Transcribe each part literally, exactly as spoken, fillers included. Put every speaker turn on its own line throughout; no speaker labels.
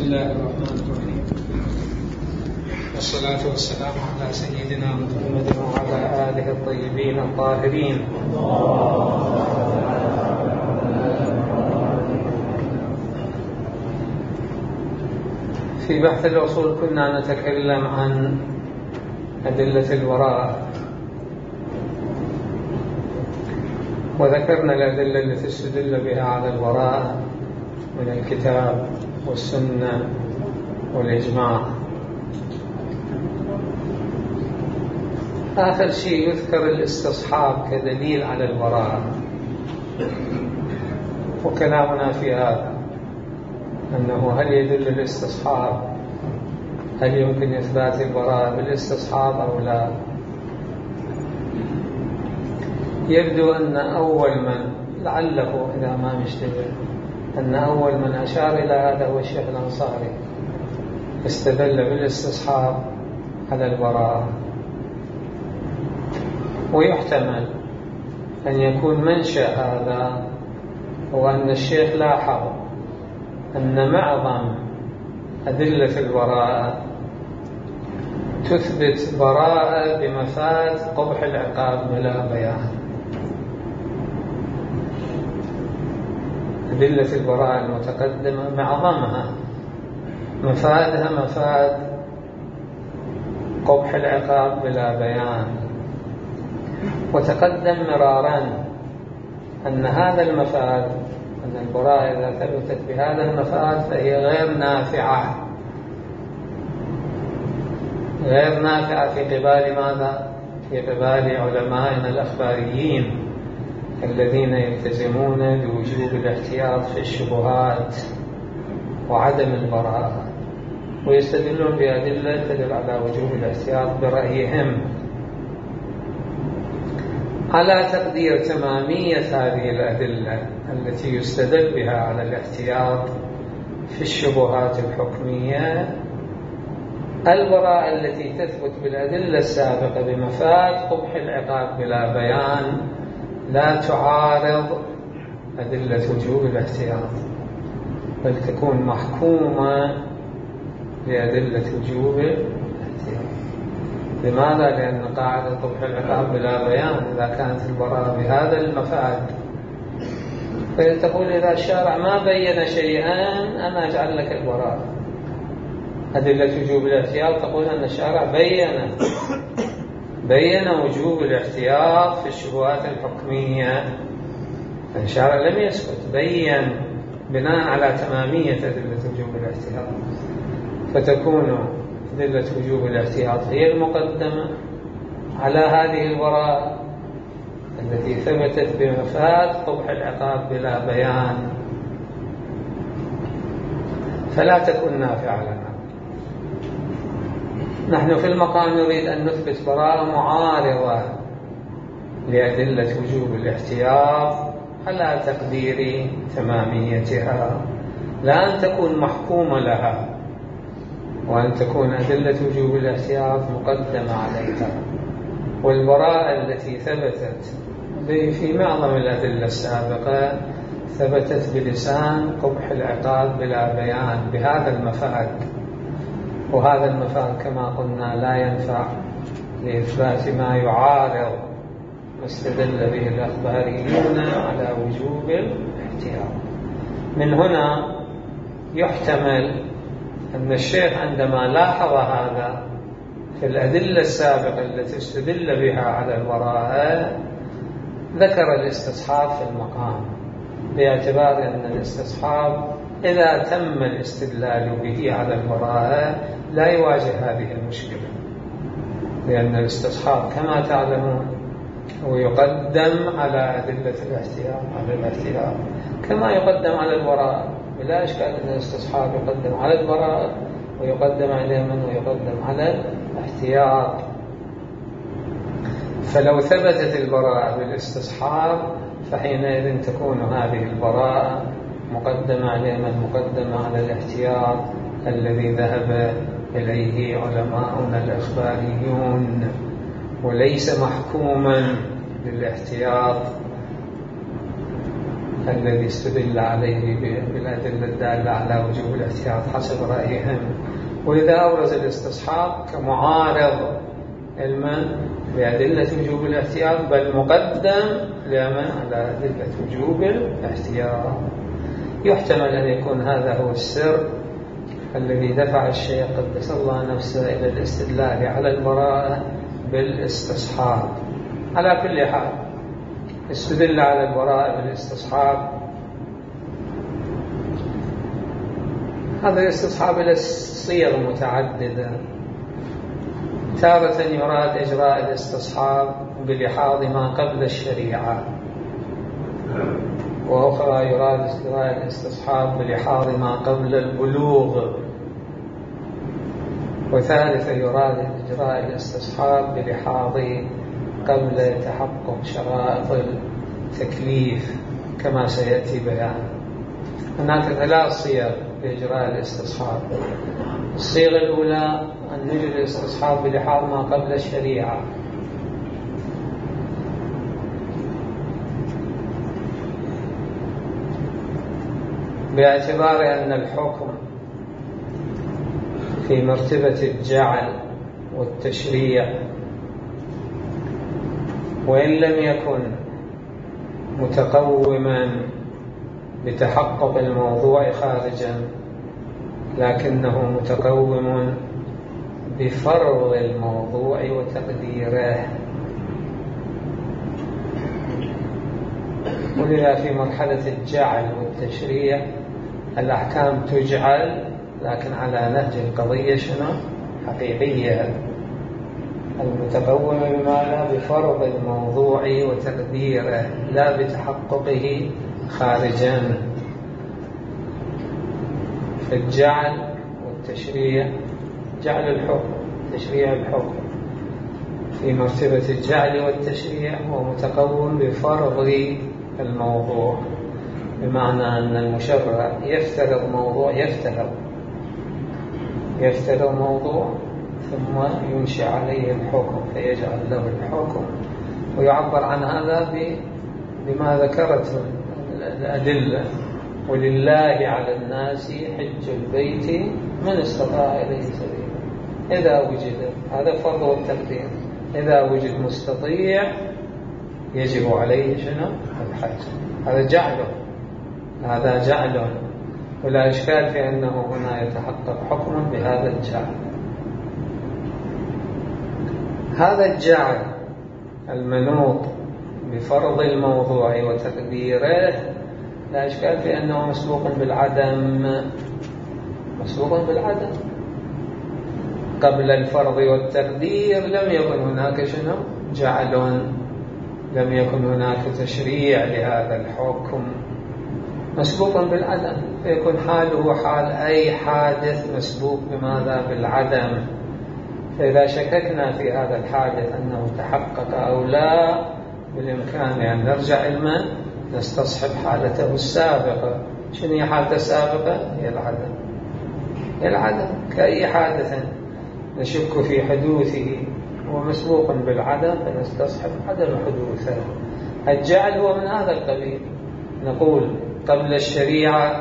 الله الرحمن الرحيم، والصلاة والسلام على سيدنا محمد وعلى آله الطيبين الطاهرين. في بحث الأصول كنا نتكلم عن أدلة الوراء، وذكرنا الأدلة التي استدل بها على الوراء من الكتاب والسنة والإجماع. آخر شيء يذكر الاستصحاب كدليل على الوراء، وكلامنا في هذا أنه هل يدل الاستصحاب، هل يمكن إثبات الوراء بالاستصحاب أو لا؟ يبدو أن أول من لعله إذا ما مشتبه أن أول من أشار إلى هذا هو الشيخ الأنصاري، استدل بالاستصحاب على البراءة. ويحتمل أن يكون منشأ هذا هو أن الشيخ لاحظ أن معظم أدلة البراءة تثبت براءة بمفاد قبح العقاب بلا بيان. أدلة البراءة المتقدمة معظمها مفادها مفاد قبح العقاب بلا بيان، وتقدم مرارا أن هذا المفاد، أن البراءة إذا ثبتت بهذا المفاد فهي غير نافعة، غير نافعة في قبال ماذا؟ في قبال علمائنا الأخباريين الذين يلتزمون بوجوب الاحتياط في الشبهات وعدم البراءة، ويستدلون بأدلة تدل على وجوب الاحتياط برأيهم. على تقدير تمامية هذه الأدلة التي يستدل بها على الاحتياط في الشبهات الحكمية، البراءة التي تثبت بالأدلة السابقة بمفاد قبح العقاب بلا بيان لا تعارض أدلة وجوب الاحتياط، بل تكون محكومة لأدلة وجوب الاحتياط. لماذا؟ لأن قاعدة قبح العقاب بلا بيان إذا كانت البراءة بهذا المفاد، فتقول إذا الشارع ما بين شيئا أنا أجعل لك البراءة. أدلة وجوب الاحتياط تقول أن الشارع بين بين وجوب الاحتياط في الشبهات الحكمية، الشارع لم يسكت، بين بناء على تمامية أدلة وجوب الاحتياط، فتكون أدلة وجوب الاحتياط هي المقدمة على هذه البراءة التي ثبتت بمفاد قبح العقاب بلا بيان، فلا تكون نافعة لنا. نحن في المقام نريد أن نثبت براءة معارضة لأدلة وجوب الاحتياط على تقدير تماميتها، لا أن تكون محكومة لها، وأن تكون أدلة وجوب الاحتياط مقدمة عليها. والبراءة التي ثبتت في معظم الأدلة السابقة ثبتت بلسان قبح العقاب بلا بيان بهذا المفاد، وهذا المفاد كما قلنا لا ينفع لإثبات ما يعارض ما استدل به الأخباريون على وجوب الاحتياط. من هنا يحتمل أن الشيخ عندما لاحظ هذا في الأدلة السابقة التي استدل بها على البراءة ذكر الاستصحاب في المقام، باعتبار أن الاستصحاب إذا تم الاستدلال به على البراءة لا يواجه هذه المشكلة، لأن الاستصحاب كما تعلمون هو يقدم على أدلة الاحتياط على الاحتياط كما يقدم على البراءة، بلا إشكال أن الاستصحاب يقدم على البراءة ويقدم عليه من ويقدم على الاحتياط. فلو ثبتت البراءة بالاستصحاب فحينئذ تكون هذه البراءة مقدمة عليه من مقدمة على الاحتياط الذي ذهب إليه علماؤنا الأخباريون، وليس محكوما للاحتياط الذي استدل عليه بالأدلة الدالة على وجوب الاحتياط حسب رأيهم. وإذا أورز الاستصحاب كمعارض علما بأدلة وجوب الاحتياط، بل مقدم لمن على أدلة وجوب الاحتياط. يحتمل أن يكون هذا هو السر الذي دفع الشيخ قدس الله نفسه إلى الاستدلال على البراءة بالاستصحاب. على كل حال استدل على البراءة بالاستصحاب. هذا الاستصحاب له صيغ متعددة. تارة يراد إجراء الاستصحاب بلحاظ ما قبل الشريعة، وأخرى يراد إجراء الاستصحاب بلحاظ ما قبل البلوغ، وثالثة يراد إجراء الاستصحاب بلحاظ قبل تحقق شرائط التكليف كما سيأتي بيان. هناك ثلاث صيغ لإجراء الاستصحاب. الصيغة الأولى أن نجري الاستصحاب بلحاظ ما قبل الشريعة، باعتبار أن الحكم في مرتبة الجعل والتشريع، وإن لم يكن متقوما بتحقق الموضوع خارجا، لكنه متقوم بفرض الموضوع وتقديره. ولذا في مرحلة الجعل والتشريع الأحكام تجعل، لكن على نهج القضية شنو؟ حقيقية، المتقوم بمعنى بفرض الموضوع وتقديره لا بتحققه خارجا. في الجعل والتشريع، جعل الحكم تشريع الحكم في مرتبة الجعل والتشريع هو متقوم بفرض الموضوع، بمعنى أن المشرع يفترض موضوع يفترض يفترض موضوع ثم ينشئ عليه الحكم فيجعل له الحكم، ويعبر عن هذا بما ذكرته الأدلة: ولله على الناس حج البيت من استطاع إليه سبيلا. إذا وجد هذا فرض والتقدير، إذا وجد مستطيع يجب عليه شنو؟ الحج. هذا جعله هذا جعله ولا إشكال في أنه هنا يتحقق حكم بهذا الجعل. هذا الجعل المنوط بفرض الموضوع وتقديره لا إشكال في أنه مسبوق بالعدم مسبوق بالعدم قبل الفرض والتقدير لم يكن هناك شنو؟ جعل، لم يكن هناك تشريع لهذا الحكم، مسبوق بالعدم، فيكون حاله حال أي حادث مسبوق بماذا؟ بالعدم. فإذا شككنا في هذا الحادث أنه تحقق أو لا، بالإمكان أن نرجع لمن؟ نستصحب حالته السابقة. شنو هي حالته السابقة؟ هي العدم. هي العدم كأي حادث نشك في حدوثه ومسبوق بالعدم فنستصحب عدم حدوثه. الجعل هو من هذا القبيل. نقول قبل الشريعة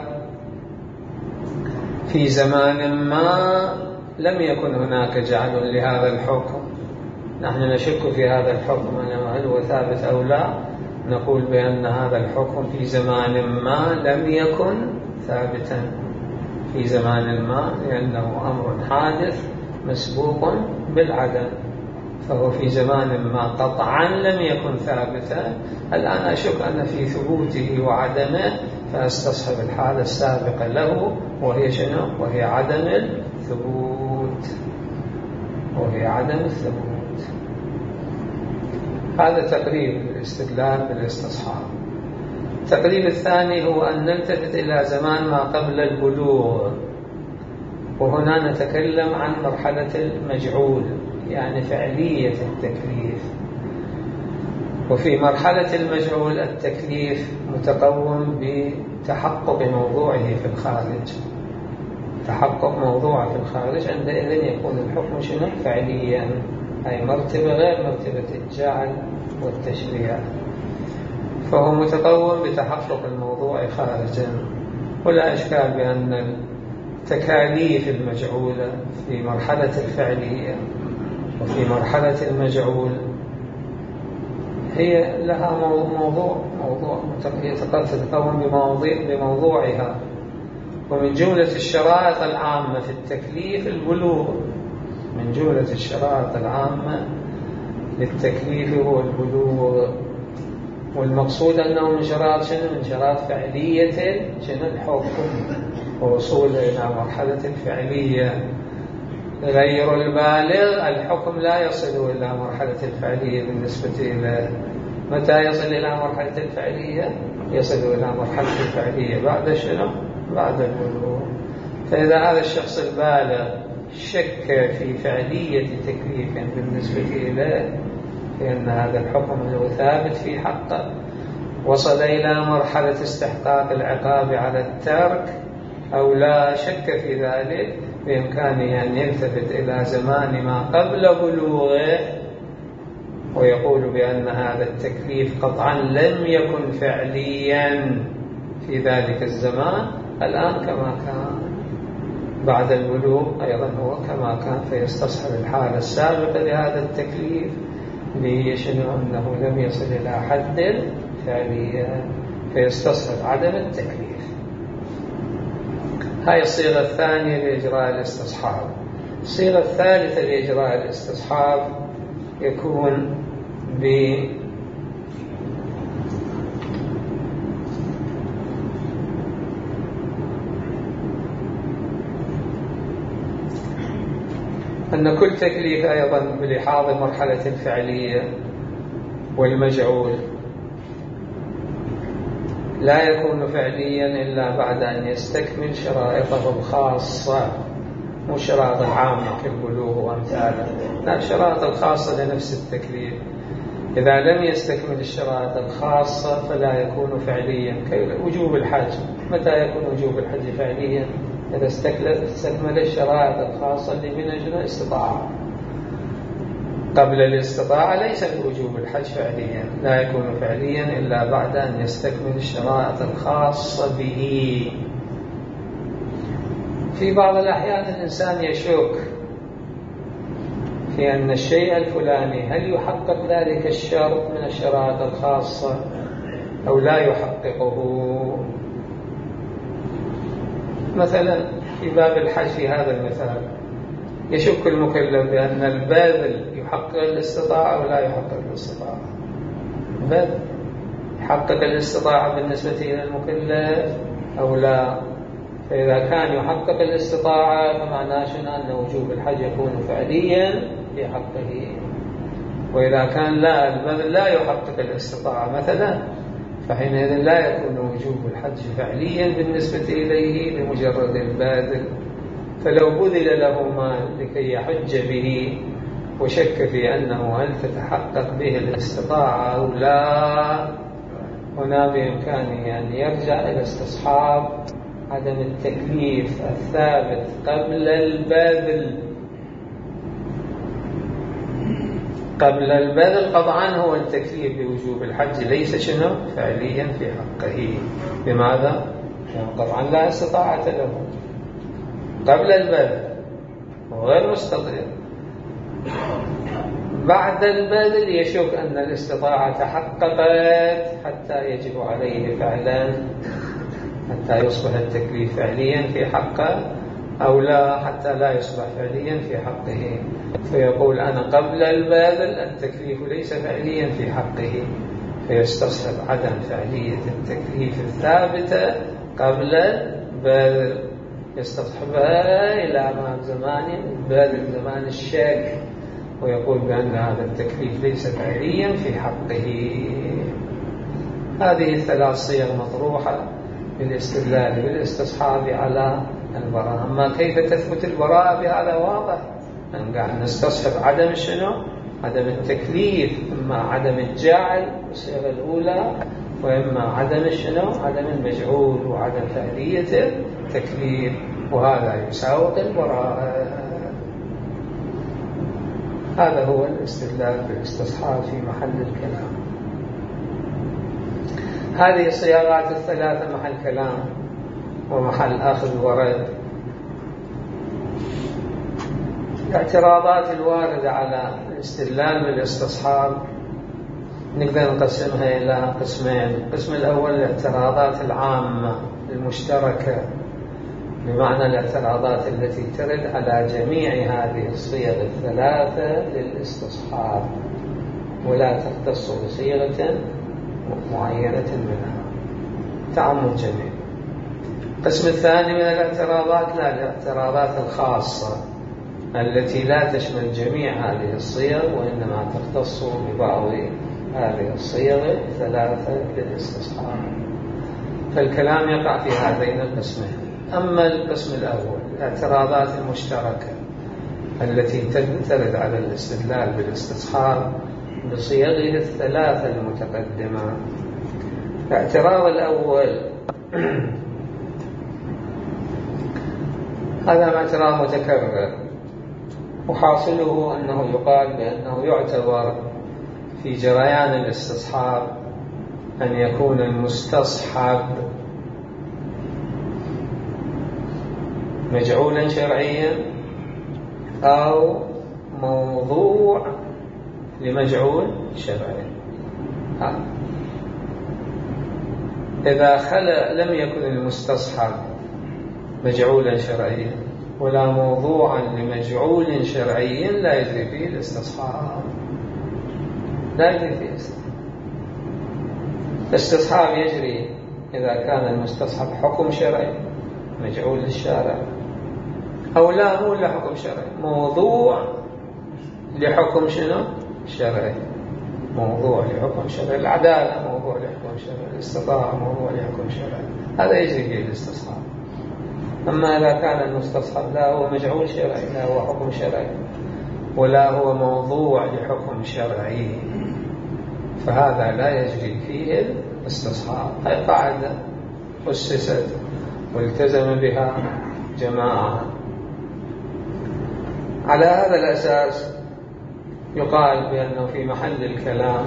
في زمان ما لم يكن هناك جعل لهذا الحكم، نحن نشك في هذا الحكم هل هو ثابت أو لا، نقول بأن هذا الحكم في زمان ما لم يكن ثابتا في زمان ما، لأنه أمر حادث مسبوق بالعدم، فهو في زمان ما قطعا لم يكن ثابتا. الآن أشك أن في ثبوته وعدمه فأستصحب الحالة السابقة له وهي شنو؟ وهي عدم الثبوت وهي عدم الثبوت. هذا تقريب الاستدلال بالاستصحاب. التقريب الثاني هو أن نلتفت إلى زمان ما قبل البلوغ، وهنا نتكلم عن مرحلة المجعول يعني فعلية التكليف. وفي مرحلة المجعول التكليف متقوم بتحقق موضوعه في الخارج، تحقق موضوعه في الخارج، عندئذ يكون الحكم شنو؟ فعليا، أي مرتبة غير مرتبة الجعل والتشريع، فهو متقوم بتحقق الموضوع الموضوع خارجا. ولا إشكال بأن التكاليف المجعولة في مرحلة الفعلية وفي مرحلة المجعول هي لها موضوع موضوع تتقوم بموضوعها. ومن جملة الشرائط العامة في التكليف البلوغ، من جملة الشرائط العامة للتكليف هو البلوغ. والمقصود أنه من شرائط شنو؟ من شرائط فعلية شنو؟ الحكم ووصول إلى مرحلة الفعلية. غير البالغ الحكم لا يصل إلى مرحلة الفعلية بالنسبة إلى متى يصل إلى مرحلة الفعلية؟ يصل إلى مرحلة الفعلية بعد شنو؟ بعد البلوغ. فإذا هذا الشخص البالغ شك في فعلية تكليف بالنسبة إليه لأن هذا الحكم له ثابت في حقه، وصل إلى مرحلة استحقاق العقاب على الترك أو لا شك في ذلك، بإمكانه أن يلتفت إلى زمان ما قبل بلوغه ويقول بأن هذا التكليف قطعا لم يكن فعليا في ذلك الزمان، الآن كما كان. بعد البلوغ أيضا هو كما كان، فيستصحب الحالة السابقة لهذا التكليف ليشنو أنه لم يصل إلى حد فعليا، فيستصحب عدم التكليف. هاي الصيغة الثانية لإجراء الاستصحاب. الصيغة الثالثة لإجراء الاستصحاب يكون ب أن كل تكليف أيضا بلحاظ مرحلة الفعلية والمجعول لا يكون فعليا إلا بعد أن يستكمل شرائطه الخاصة، مو شرائط العامة كالبلوغ وأمثاله، لا، الشرائط الخاصة لنفس التكليف. إذا لم يستكمل الشرائط الخاصة فلا يكون فعليا. كوجوب الحج، متى يكون وجوب الحج فعليا؟ إذا استكمل الشرائط الخاصة اللي من أجل الاستطاعة. قبل الاستطاعة ليس الوجوب الحج فعليا، لا يكون فعليا إلا بعد أن يستكمل الشرائط الخاصة به. في بعض الأحيان الإنسان يشك في أن الشيء الفلاني هل يحقق ذلك الشرط من الشرائط الخاصة أو لا يحققه. مثلا في باب الحج في هذا المثال يشك المكلف بأن الباذل يحقق الاستطاعة أو لا يحقق الاستطاعة. الباذل يحقق الاستطاعة بالنسبة إلى المكلف أو لا. فإذا كان يحقق الاستطاعة فمعناه شنو؟ أن وجوب الحج يكون فعليا في حقه. وإذا كان لا، الباذل لا يحقق الاستطاعة مثلا، فحينئذ لا يكون وجوب الحج فعليا بالنسبة إليه لمجرد الباذل. فلو بذل له مال لكي يحج به وشك في أنه هل تتحقق به الاستطاعة أو لا، هنا بإمكانه أن يرجع إلى استصحاب عدم التكليف الثابت قبل البذل. قبل البذل قطعا هو التكليف بوجوب الحج ليس شنو؟ فعليا في حقه. بماذا؟ يعني قطعا لا استطاعة له قبل البذل وغير مستطيع. بعد البذل يشك أن الاستطاعة تحققت حتى يجب عليه فعلا، حتى يصبح التكليف فعليا في حقه أو لا، حتى لا يصبح فعليا في حقه. فيقول أنا قبل البذل التكليف ليس فعليا في حقه، فيستصحب عدم فعلية التكليف الثابتة قبل البذل، يستصحبها إلى ما زمان البذل، زمان الشك، ويقول بأن هذا التكليف ليس فعليا في حقه. هذه الثلاث صيغ مطروحة بالاستدلال بالاستصحاب على البراءة. أما كيف تثبت البراءة بهذا واضح، قاعد نستصحب عدم شنو؟ عدم التكليف، إما عدم الجعل الصيغة الأولى، وإما عدم شنو؟ عدم المجعول وعدم فعلية التكليف، وهذا يساوق البراءة. هذا هو الاستدلال بالاستصحاب في محل الكلام. هذه الصياغات الثلاثة محل كلام ومحل أخذ ورد. الاعتراضات الواردة على الاستدلال بالاستصحاب نقدر نقسمها إلى قسمين. القسم الأول الاعتراضات العامة المشتركة، بمعنى الاعتراضات التي ترد على جميع هذه الصيغ الثلاثة للاستصحاب ولا تختص بصيغة معينة منها، تعم الجميع. القسم الثاني من الاعتراضات لا الاعتراضات الخاصة التي لا تشمل جميع هذه الصيغ وإنما تختص ببعض هذه الصيغ الثلاثة للاستصحاب، فالكلام يقع في هذين القسمين. أما القسم الأول الاعتراضات المشتركة التي ترد على الاستدلال بالاستصحاب بصيغه الثلاثة المتقدمة. الاعتراض الأول هذا اعتراض متكرر، وحاصله أنه يقال بأنه يعتبر في جريان الاستصحاب أن يكون المستصحب مجعولا شرعيا أو موضوع لمجعول شرعي. إذا خلى لم يكن المستصحب مجعولا شرعيا ولا موضوعا لمجعول شرعي لا يجري فيه الاستصحاب، لا يجري فيه الاستصحاب. يجري إذا كان المستصحب حكم شرعي مجعول للشارع، أو لا مو لحكم شرعي، موضوع لحكم شنو شرعي، موضوع لحكم شرعي. العدالة موضوع لحكم شرعي، الاستطاعة موضوع لحكم شرعي، هذا يجري فيه الاستصحاب. أما إذا كان المستصحب لا هو مجعول شرعي لا هو حكم شرعي ولا هو موضوع لحكم شرعي فهذا لا يجري فيه الاستصحاب. هذه قاعدة أسست والتزم بها جماعة. على هذا الأساس يقال بأنه في محل الكلام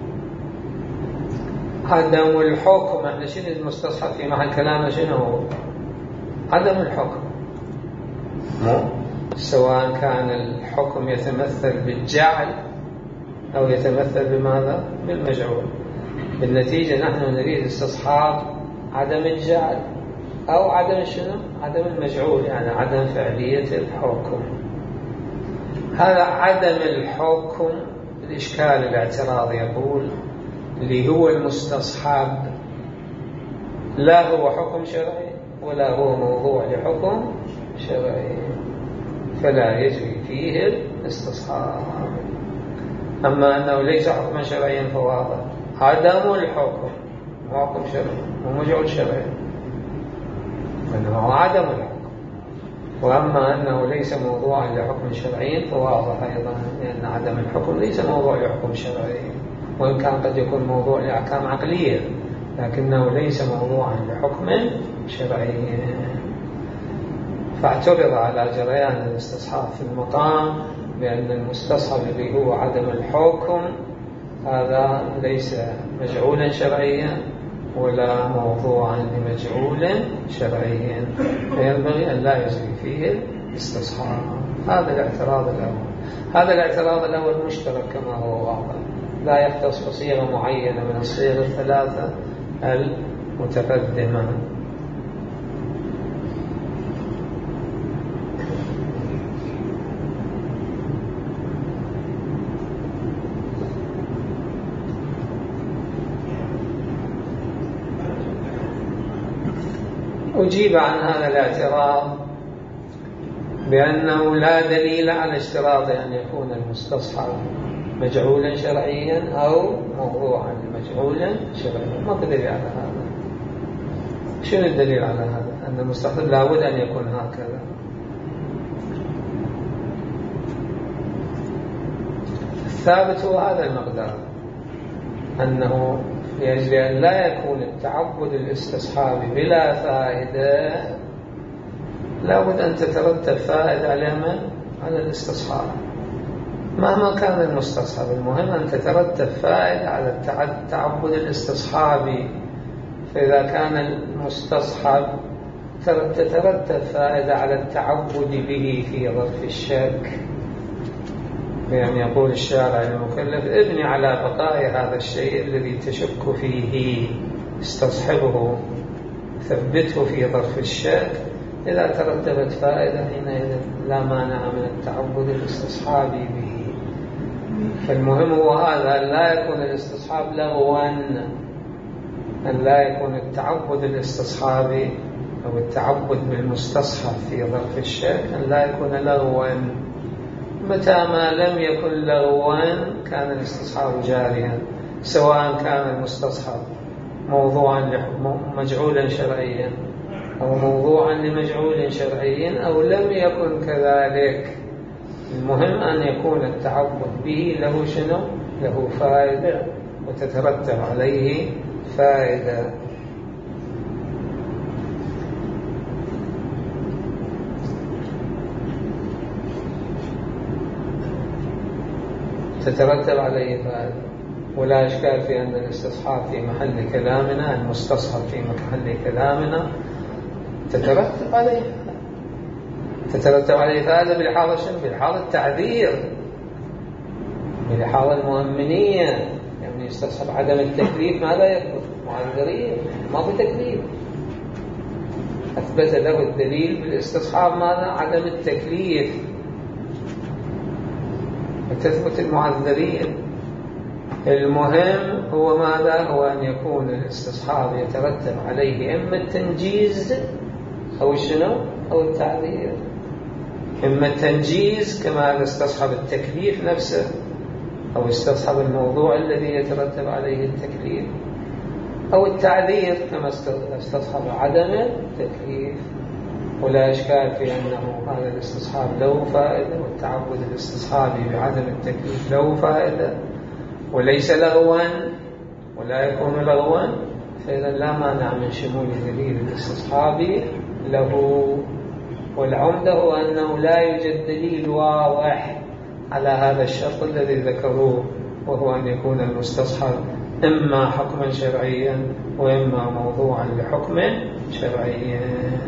عدم الحكم. احنا شنو المستصحب في محل كلامنا شنو هو؟ عدم الحكم، مو سواء كان الحكم يتمثل بالجعل أو يتمثل بماذا؟ بالمجعول. بالنتيجة نحن نريد استصحاب عدم الجعل أو عدم شنو؟ عدم المجعول، يعني عدم فعلية الحكم. هذا عدم الحكم الإشكال الاعتراض يقول اللي هو المستصحب لا هو حكم شرعي ولا هو موضوع لحكم شرعي فلا يجري فيه الاستصحاب. أما أنه ليس حكما شرعيا فواضح عدم الحكم هو حكم شرعي ومجعول شرعي، أنه عدم الحكم. وأما أنه ليس موضوعا لحكم شرعي فواضح أيضا لأن عدم الحكم ليس موضوع لحكم شرعي، وإن كان قد يكون موضوع لأحكام عقلية لكنه ليس موضوعا لحكم شرعي. فاعترض على جريان الاستصحاب في المقام بأن المستصحب اللي هو عدم الحكم هذا ليس مجعولا شرعيا ولا موضوعا لمجعول شرعي فينبغي أن لا يجري فيه الاستصحاب. هذا الاعتراض الأول. هذا الاعتراض الأول مشترك كما هو واضح، لا يختص بصيغة معينة من الصيغ الثلاثة المتقدمة. أجيب عن هذا الاعتراض بأنه لا دليل على اشتراط أن يكون المستصحب مجعولا شرعيا أو موضوعا مجعولا شرعيا. ما دليل على هذا؟ شنو الدليل على هذا؟ أن المستصحب لابد أن يكون هكذا. الثابت هو هذا المقدار، أنه لأجل أن لا يكون التعبد الاستصحابي بلا فائدة لابد أن تترتب فائدة على من؟ على الاستصحاب. مهما كان المستصحب المهم أن تترتب فائدة على التعبد الاستصحابي فإذا كان المستصحب تترتب فائدة على التعبد به في ظرف الشك، يعني يقول الشارع المكلف ابني على بقاء هذا الشيء الذي تشك فيه، استصحبه ثبته في ظرف الشك. إذا ترتبت فائدة حينئذ لا مانع من التعبد الاستصحابي به. فالمهم هو هذا، أن لا يكون الاستصحاب لغوا، أن لا يكون التعبد الاستصحابي أو التعبد بالمستصحب في ظرف الشك أن لا يكون لغوا. متى ما لم يكن لغوا كان الاستصحاب جاريا، سواء كان المستصحب موضوعا مجعولا شرعيا أو موضوعا لمجعول شرعي أو لم يكن كذلك. المهم أن يكون التعبد به له شنو؟ له فائدة وتترتب عليه فائدة. تترتب عليه فائدة، ولا إشكال في أن الاستصحاب في محل كلامنا، المستصحب في محل كلامنا تترتب عليه تترتب عليه فائدة بلحاظ شنو؟ بلحاظ التعذير، بلحاظ المؤمنية. يعني يستصحب عدم التكليف ماذا يكون؟ معذرين، ما في تكليف. أثبت له الدليل بالاستصحاب ماذا؟ عدم التكليف، وتثبت المعذرين. المهم هو ماذا؟ هو أن يكون الاستصحاب يترتب عليه إما التنجيز أو شنو؟ أو التعذير. إما التنجيز كما استصحب التكليف نفسه أو استصحب الموضوع الذي يترتب عليه التكليف، أو التعذير كما استصحب عدم التكليف. ولا إشكال في أنه هذا الاستصحاب له فائدة، والتعبد الاستصحابي بعدم التكليف له فائدة وليس لغوا ولا يكون لغوا، فإذا لا مانع من شمول دليل الاستصحابي له. والعمدة هو أنه لا يوجد دليل واضح على هذا الشرط الذي ذكروه، وهو أن يكون المستصحب إما حكما شرعيا وإما موضوعا لحكم شرعي.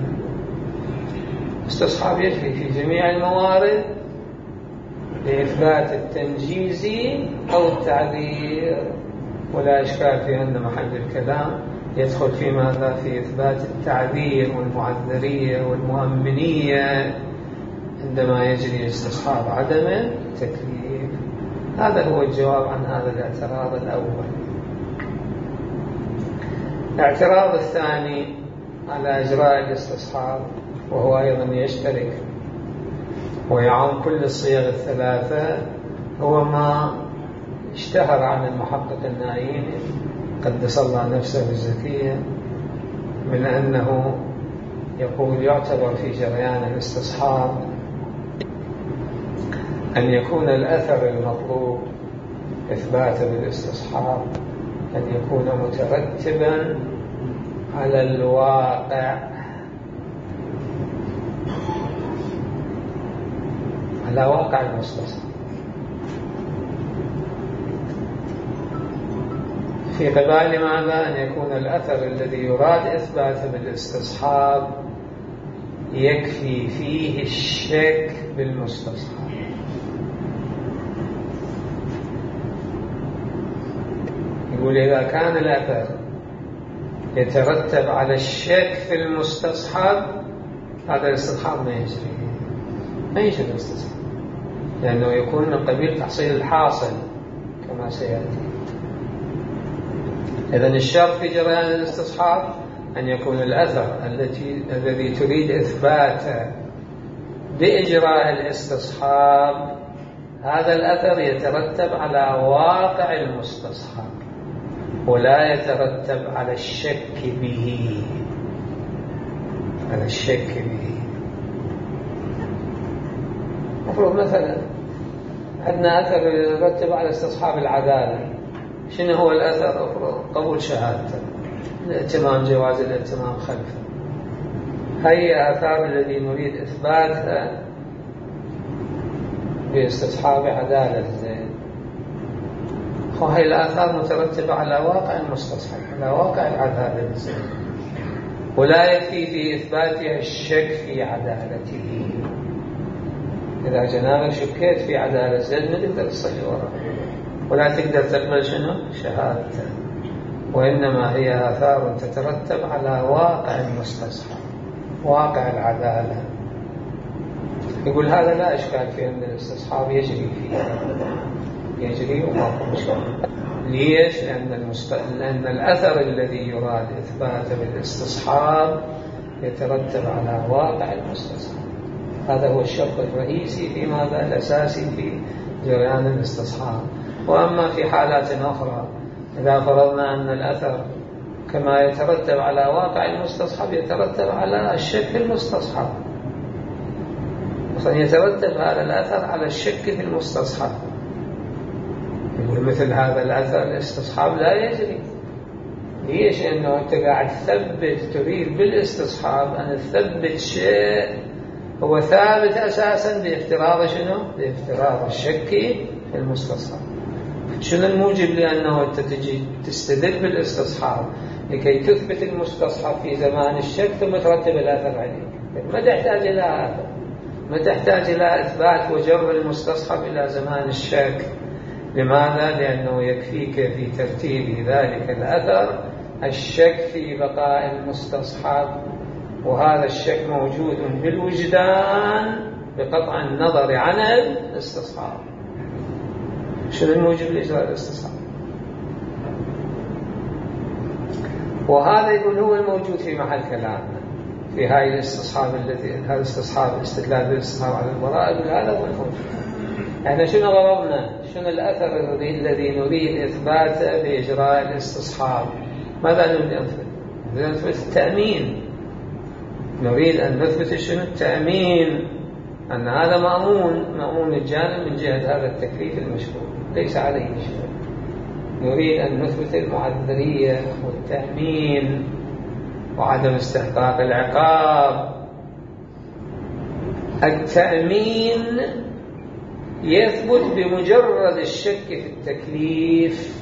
استصحاب يكفي في جميع الموارد لإثبات التنجيز أو التعذير، ولا إشكال في أن محل الكلام يدخل في ماذا؟ في إثبات التعذير والمعذرية والمؤمنية عندما يجري استصحاب عدم التكليف. هذا هو الجواب عن هذا الاعتراض الأول. الاعتراض الثاني على إجراء الاستصحاب، وهو أيضا يشترك ويعم كل الصيغ الثلاثة، هو ما اشتهر عن المحقق النايين قدس الله نفسه الزكية من أنه يقول يعتبر في جريان الاستصحاب أن يكون الأثر المطلوب إثباته بالاستصحاب أن يكون مترتبا على الواقع، على واقع المستصحب، في قبال ماذا؟ أن يكون الأثر الذي يراد إثباته بالاستصحاب يكفي فيه الشك بالمستصحب. يقول إذا كان الأثر يترتب على الشك في المستصحب هذا الاستصحاب ما يجري، ما يجري الاستصحاب، لأنه يكون من قبيل تحصيل الحاصل كما سيأتي. إذن الشرط في جريان الاستصحاب أن يكون الأثر التي الذي تريد إثباته بإجراء الاستصحاب هذا الأثر يترتب على واقع المستصحب ولا يترتب على الشك به، على الشك به. مفروض مثلا عندنا أثر يترتب على استصحاب العدالة، شنو هو الأثر؟ قبول شهادته، الائتمام، جواز الائتمام خلفه. هي آثار الذي نريد إثباتها باستصحاب عدالة زين وهي الآثار مترتبة على واقع المستصحب، على واقع العدالة، ولا يكفي في إثباتها الشك في عدالته. إذا جنابك شكيت في عدالة زيد ما تقدر تصلي وراء، ولا تقدر تقبل شنو شهادته، وإنما هي آثار تترتب على واقع المستصحب، واقع العدالة. يقول هذا لا إشكال في أن الاستصحاب يجري فيه، يجري وما في مشكلة. ليش؟ لأن, المست... لأن الأثر الذي يراد إثباته بالاستصحاب يترتب على واقع المستصحب. هذا هو الشرط الرئيسي في ماذا؟ الأساسي في جريان الاستصحاب. وأما في حالات أخرى إذا فرضنا أن الأثر كما يترتب على واقع المستصحب يترتب على الشك في المستصحب، يترتب هذا الأثر على الشك في المستصحب، يقول مثل هذا الأثر الاستصحاب لا يجري. ليش؟ لأنه أنت قاعد تثبت، تريد بالاستصحاب أن تثبت شيء هو ثابت أساسا بافتراض شنو؟ بافتراض الشك في المستصحب. شنو الموجب لأنه أنت تجي تستدل بالاستصحاب لكي تثبت المستصحب في زمان الشك ثم ترتب الأثر عليه؟ ما تحتاج إلى هذا، ما تحتاج إلى إثبات وجر المستصحب إلى زمان الشك. لماذا؟ لأنه يكفيك في ترتيب ذلك الأثر الشك في بقاء المستصحب، وهذا الشك موجود بالوجدان بقطع النظر عن الاستصحاب. شنو الموجب لإجراء الاستصحاب؟ وهذا يقول هو الموجود في محل كلامنا في هاي الاستصحاب التي هذا الاستصحاب استدلال بالاستصحاب على البراءة. يقول هذا هو الموجود. احنا شنو غرضنا؟ شنو الأثر الذي نريد إثباته بإجراء الاستصحاب؟ ماذا نريد أن نثبت؟ نريد أن نثبت التأمين. نريد أن نثبت شنو؟ التأمين، أن هذا مأمون، مأمون الجانب من جهة هذا التكليف المشروع ليس عليه شيء. نريد أن نثبت المعذرية والتأمين وعدم استحقاق العقاب. التأمين يثبت بمجرد الشك في التكليف،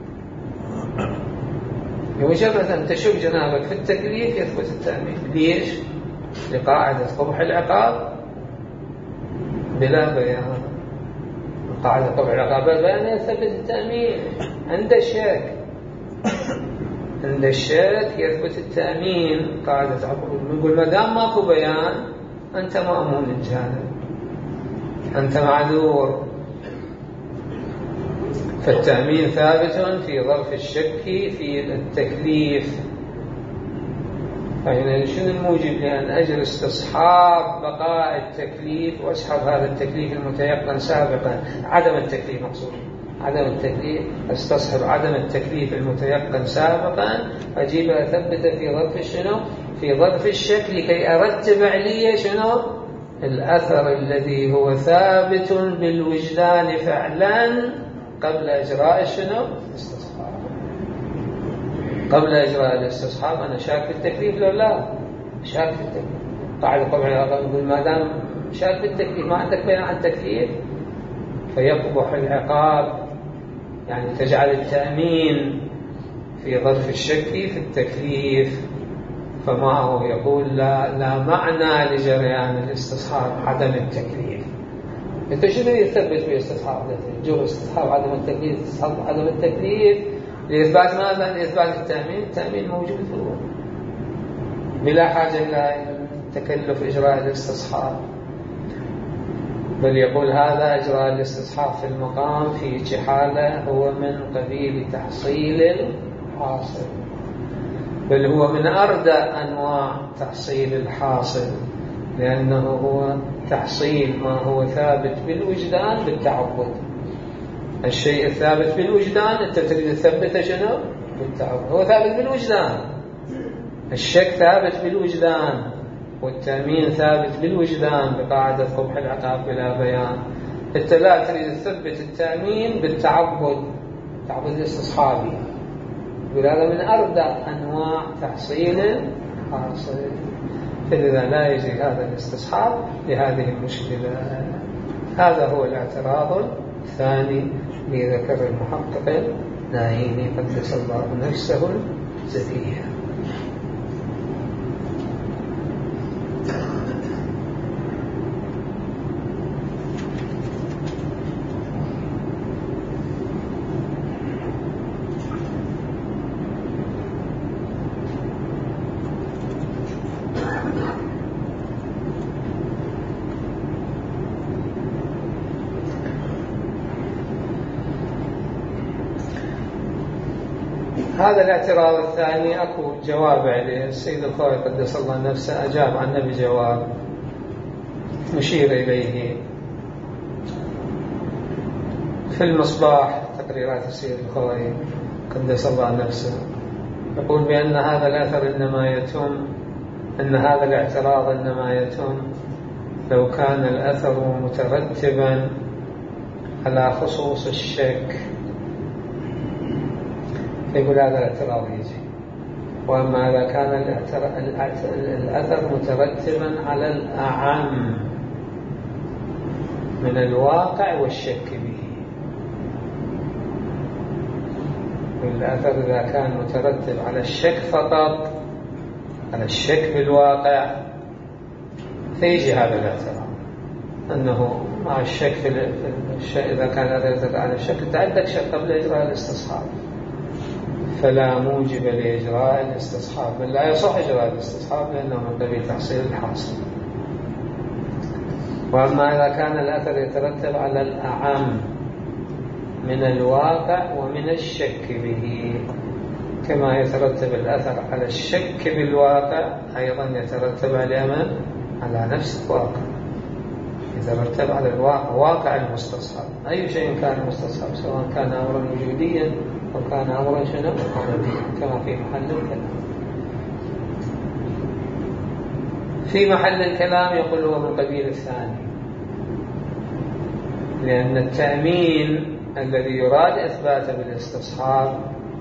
بمجرد أن تشك جنابك في التكليف يثبت التأمين. ليش؟ لقاعدة قبح العقاب بلا بيان. قاعدة قبح العقاب بلا بيان يثبت التأمين عند الشك. عند الشك يثبت التأمين. قاعدة عقاب نقول ما دام ماكو بيان أنت مأمون الجانب، أنت معذور. فالتأمين ثابت في ظرف الشك في التكليف. فهنا شنو الموجب لأن أجل استصحاب بقاء التكليف وأسحب هذا التكليف المتيقن سابقا؟ عدم التكليف مقصود، عدم التكليف، استصحب عدم التكليف المتيقن سابقا، أجيب أثبت في ظرف شنو؟ في ظرف الشك لكي أرتب عليه شنو؟ الأثر الذي هو ثابت بالوجدان فعلا قبل إجراء شنو؟ استصحاب. قبل إجراء الاستصحاب أنا شاك في التكليف لو لا؟ شاك في التكليف. قاعدة قبل العقاب نقول ما دام شاك في التكليف ما عندك بيان عن التكليف فيقبح العقاب، يعني تجعل التأمين في ظرف الشك في التكليف. فما هو يقول لا, لا معنى لجريان الاستصحاب عدم التكليف. انت شنو يثبت بالاستصحاب؟ جو استصحاب عدم التكليف، استصحاب عدم التكليف لإثبات ماذا؟ لإثبات التأمين. التأمين موجود هو بلا حاجة إلى تكلف إجراء الاستصحاب. بل يقول هذا إجراء الاستصحاب في المقام في حالة هو من قبيل تحصيل الحاصل، بل هو من أردى أنواع تحصيل الحاصل، لأنه هو تحصيل ما هو ثابت بالوجدان بالتعبد. الشيء الثابت بالوجدان أنت تريد تثبته شنو؟ بالتعبد. هو ثابت بالوجدان، الشك ثابت بالوجدان، والتأمين ثابت بالوجدان بقاعدة قبح العقاب بلا بيان. أنت لا تريد تثبت التأمين بالتعبد، تعبد الاستصحابي، ولهذا من أردى أنواع تحصيل حاصل. فلذا لا يجري هذا الاستصحاب لهذه المشكلة. هذا هو الاعتراض الثاني لذكر المحقق ناهيني قدس الله نفسه الزكية. هذا الاعتراض الثاني أكو جواب عليه. السيد الخوئي قدس الله نفسه أجاب عنه بجواب مشير إليه في المصباح، تقريرات السيد الخوئي قدس الله نفسه، يقول بأن هذا الأثر إنما يتم أن هذا الاعتراض إنما يتم لو كان الأثر مترتبا على خصوص الشك، يقول هذا الاعتراض يجي. وأما إذا كان الأثر مترتبا على الأعم من الواقع والشك به، الأثر إذا كان مترتب على الشك فقط، على الشك بالواقع، فيجي هذا الاعتراض أنه مع الشك في الشك، إذا كان هذا على الشك أنت عندك شك قبل إجراء الاستصحاب فلا موجب لإجراء الاستصحاب، بل لا يصح إجراء الاستصحاب لأنه من قبيل تحصيل الحاصل. وأما إذا كان الأثر يترتب على الأعم من الواقع ومن الشك به، كما يترتب الأثر على الشك بالواقع أيضا يترتب على على نفس الواقع، يترتب على الواقع، واقع المستصحب، أي شيء كان مستصحب سواء كان أمرا وجوديا أو كان أمرا شنو كما في محل الكلام. في محل الكلام يقول هو من قبيل الثاني، لأن التأمين الذي يراد إثباته بالاستصحاب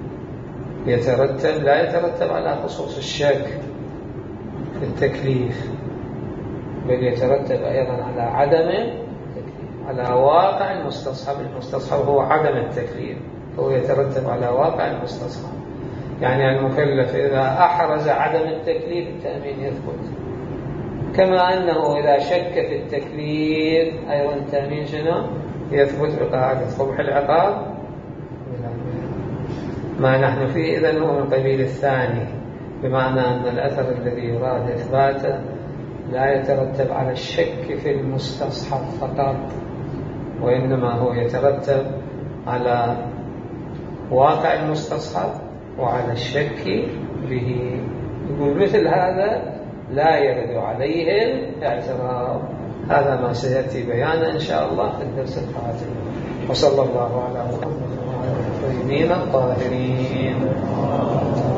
يترتب لا يترتب على خصوص الشك في التكليف، بل يترتب أيضا على عدم التكليف، على واقع المستصحب. المستصحب هو عدم التكليف، هو يترتب على واقع المستصحب. يعني المكلف إذا أحرز عدم التكليف التأمين يثبت، كما أنه إذا شك في التكليف أيضا التأمين شنو يثبت بقاعدة قبح العقاب ما نحن فيه. إذن هو من قبيل الثاني، بمعنى أن الأثر الذي يراد إثباته لا يترتب على الشك في المستصحب فقط، وإنما هو يترتب على واقع المستصحب وعلى الشك به. يقول مثل هذا لا يرد عليه الاعتراض. هذا ما سيأتي بيانه إن شاء الله في الدرس القادم. وصلى الله على محمد وعلى آله الطيبين الطاهرين.